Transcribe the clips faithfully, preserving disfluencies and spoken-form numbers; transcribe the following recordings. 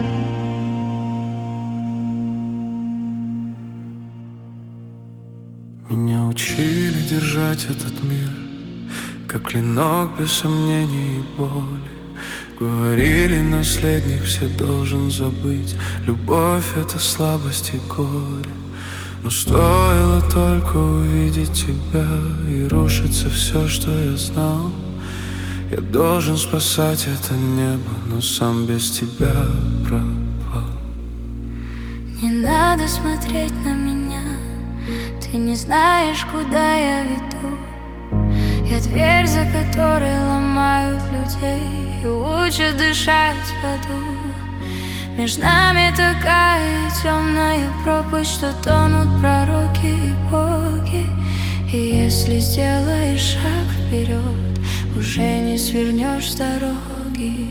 Меня учили держать этот мир как клинок без сомнений и боли. Говорили, наследник все должен забыть. Любовь — это слабость и горе. Но стоило только увидеть тебя, и рушится все, что я знал. Я должен спасать это небо, но сам без тебя пропал. Не надо смотреть на меня, ты не знаешь, куда я веду. Я дверь, за которой ломают людей и учат дышать в аду. Между нами такая темная пропасть, что тонут пророки и боги. И если сделаешь шаг вперед, уже не свернешь с дороги.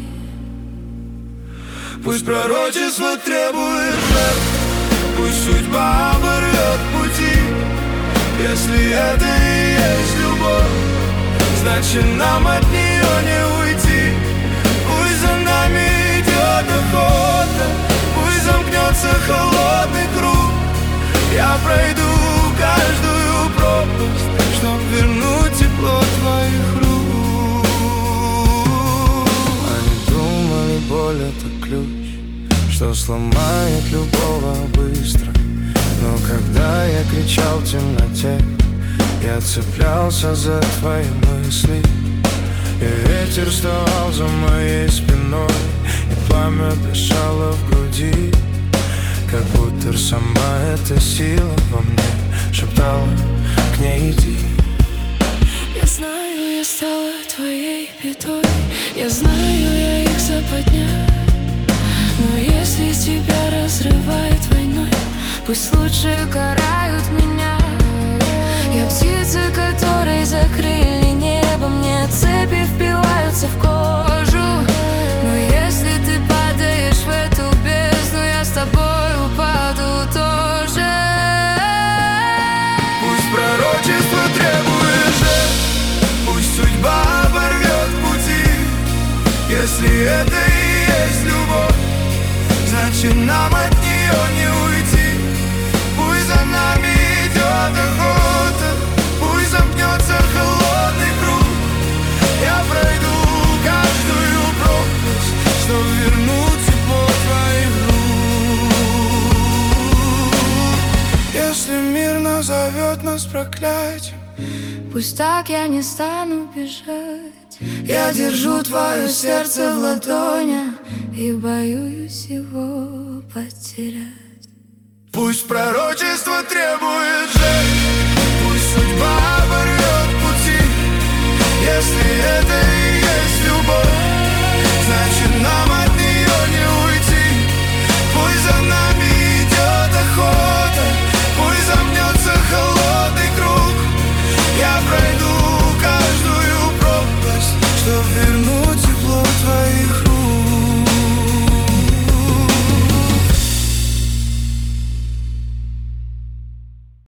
Пусть пророчество требует жертв, пусть судьба оборвет пути. Если это и есть любовь, значит нам от нее не уйти. Пусть за нами идет охота, пусть замкнется холодный круг. Я пройду каждую пропасть, чтоб вернуть тепло твоих рук. Они думали, боль — это ключ, что сломает любого быстро. Но когда я кричал в темноте, я цеплялся за твои мысли. И ветер вставал за моей спиной, и пламя дышало в груди. Как будто сама эта сила во мне шептала: к ней иди. Я знаю, я стала твоей бедой, я знаю, я их западня. Но если тебя разрывает войной, пусть лучше карают меня. Я птица, которой закрыли небо, мне цепи впиваются в кожу. Но если ты падаешь в эту бездну, я с тобой упаду тоже. Пусть пророчество требует жертв, пусть судьба оборвет пути. Если это и есть любовь, значит нам от нее не уйти. Пусть за нами идет охота, пусть замкнется холодный круг. Я пройду каждую пропасть, чтоб вернуть тепло твоих рук. Если мир назовет нас проклятием, пусть так, я не стану бежать. я держу твое сердце в ладонях и боюсь его потерять. Пусть пророчество требует жертв, пусть судьба